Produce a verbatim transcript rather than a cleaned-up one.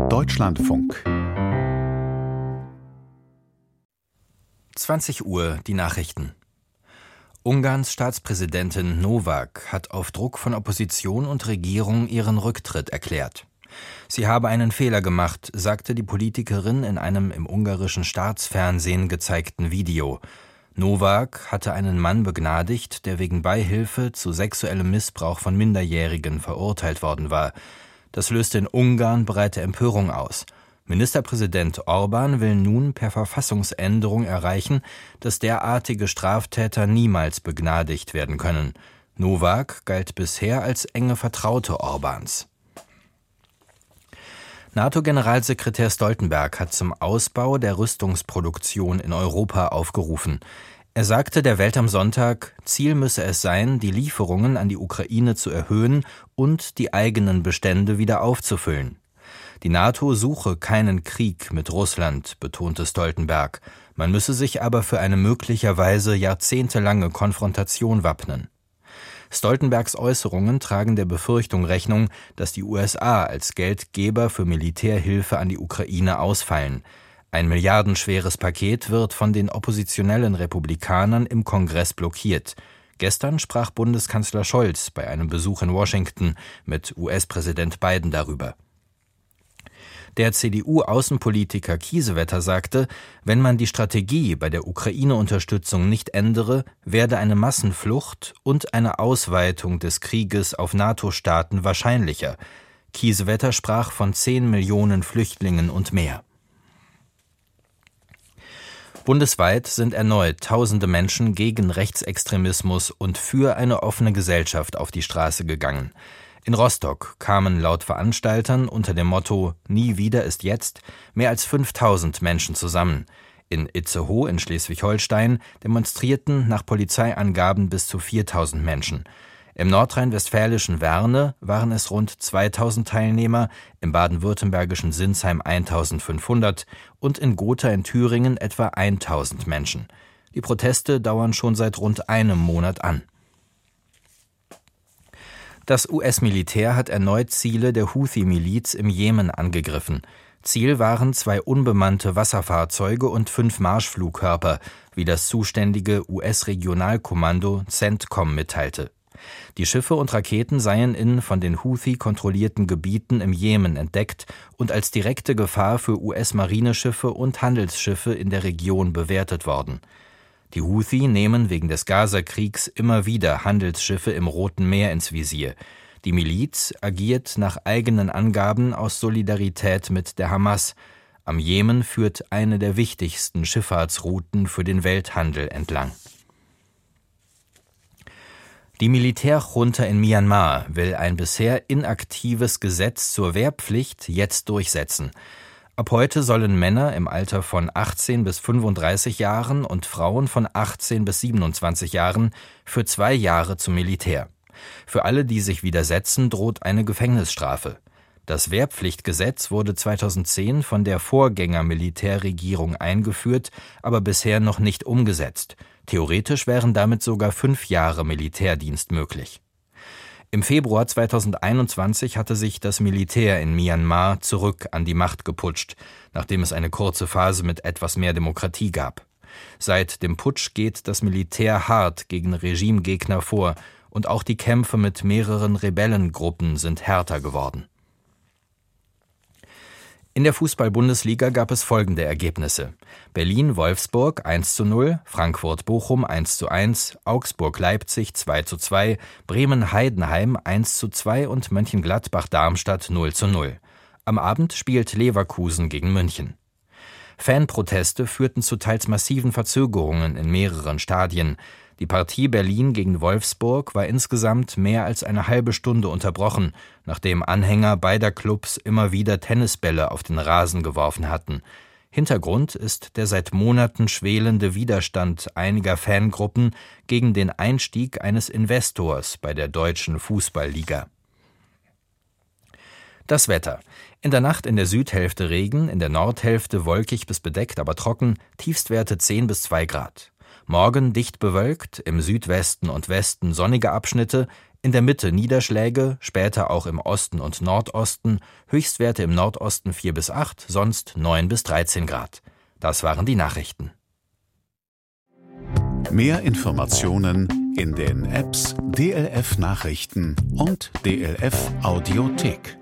Deutschlandfunk. zwanzig Uhr, die Nachrichten. Ungarns Staatspräsidentin Novák hat auf Druck von Opposition und Regierung ihren Rücktritt erklärt. Sie habe einen Fehler gemacht, sagte die Politikerin in einem im ungarischen Staatsfernsehen gezeigten Video. Novák hatte einen Mann begnadigt, der wegen Beihilfe zu sexuellem Missbrauch von Minderjährigen verurteilt worden war. Das löste in Ungarn breite Empörung aus. Ministerpräsident Orbán will nun per Verfassungsänderung erreichen, dass derartige Straftäter niemals begnadigt werden können. Novák galt bisher als enge Vertraute Orbáns. NATO-Generalsekretär Stoltenberg hat zum Ausbau der Rüstungsproduktion in Europa aufgerufen. Er sagte der Welt am Sonntag, Ziel müsse es sein, die Lieferungen an die Ukraine zu erhöhen und die eigenen Bestände wieder aufzufüllen. Die NATO suche keinen Krieg mit Russland, betonte Stoltenberg. Man müsse sich aber für eine möglicherweise jahrzehntelange Konfrontation wappnen. Stoltenbergs Äußerungen tragen der Befürchtung Rechnung, dass die U S A als Geldgeber für Militärhilfe an die Ukraine ausfallen. Ein milliardenschweres Paket wird von den oppositionellen Republikanern im Kongress blockiert. Gestern sprach Bundeskanzler Scholz bei einem Besuch in Washington mit U S-Präsident Biden darüber. Der C D U-Außenpolitiker Kiesewetter sagte, wenn man die Strategie bei der Ukraine-Unterstützung nicht ändere, werde eine Massenflucht und eine Ausweitung des Krieges auf NATO-Staaten wahrscheinlicher. Kiesewetter sprach von zehn Millionen Flüchtlingen und mehr. Bundesweit sind erneut tausende Menschen gegen Rechtsextremismus und für eine offene Gesellschaft auf die Straße gegangen. In Rostock kamen laut Veranstaltern unter dem Motto »Nie wieder ist jetzt« mehr als fünftausend Menschen zusammen. In Itzehoe in Schleswig-Holstein demonstrierten nach Polizeiangaben bis zu viertausend Menschen. Im nordrhein-westfälischen Werne waren es rund zweitausend Teilnehmer, im baden-württembergischen Sinsheim eintausendfünfhundert und in Gotha in Thüringen etwa eintausend Menschen. Die Proteste dauern schon seit rund einem Monat an. Das U S-Militär hat erneut Ziele der Houthi-Miliz im Jemen angegriffen. Ziel waren zwei unbemannte Wasserfahrzeuge und fünf Marschflugkörper, wie das zuständige U S-Regionalkommando CENTCOM mitteilte. Die Schiffe und Raketen seien in von den Houthi kontrollierten Gebieten im Jemen entdeckt und als direkte Gefahr für U S-Marineschiffe und Handelsschiffe in der Region bewertet worden. Die Houthi nehmen wegen des Gaza-Kriegs immer wieder Handelsschiffe im Roten Meer ins Visier. Die Miliz agiert nach eigenen Angaben aus Solidarität mit der Hamas. Am Jemen führt eine der wichtigsten Schifffahrtsrouten für den Welthandel entlang. Die Militärjunta in Myanmar will ein bisher inaktives Gesetz zur Wehrpflicht jetzt durchsetzen. Ab heute sollen Männer im Alter von achtzehn bis fünfunddreißig Jahren und Frauen von achtzehn bis siebenundzwanzig Jahren für zwei Jahre zum Militär. Für alle, die sich widersetzen, droht eine Gefängnisstrafe. Das Wehrpflichtgesetz wurde zweitausendzehn von der Vorgängermilitärregierung eingeführt, aber bisher noch nicht umgesetzt. Theoretisch wären damit sogar fünf Jahre Militärdienst möglich. Im Februar zweitausendeinundzwanzig hatte sich das Militär in Myanmar zurück an die Macht geputscht, nachdem es eine kurze Phase mit etwas mehr Demokratie gab. Seit dem Putsch geht das Militär hart gegen Regimegegner vor und auch die Kämpfe mit mehreren Rebellengruppen sind härter geworden. In der Fußball-Bundesliga gab es folgende Ergebnisse: Berlin-Wolfsburg eins zu null, Frankfurt-Bochum eins zu eins, Augsburg-Leipzig zwei zu zwei, Bremen-Heidenheim eins zu zwei und Mönchengladbach-Darmstadt null zu null. Am Abend spielt Leverkusen gegen München. Fanproteste führten zu teils massiven Verzögerungen in mehreren Stadien. Die Partie Berlin gegen Wolfsburg war insgesamt mehr als eine halbe Stunde unterbrochen, nachdem Anhänger beider Clubs immer wieder Tennisbälle auf den Rasen geworfen hatten. Hintergrund ist der seit Monaten schwelende Widerstand einiger Fangruppen gegen den Einstieg eines Investors bei der Deutschen Fußballliga. Das Wetter. In der Nacht in der Südhälfte Regen, in der Nordhälfte wolkig bis bedeckt, aber trocken, Tiefstwerte zehn bis zwei Grad. Morgen dicht bewölkt, im Südwesten und Westen sonnige Abschnitte, In der Mitte Niederschläge, später auch im Osten und Nordosten, Höchstwerte im Nordosten vier bis acht, sonst neun bis dreizehn Grad. Das waren die Nachrichten. Mehr Informationen in den Apps D L F Nachrichten und D L F Audiothek.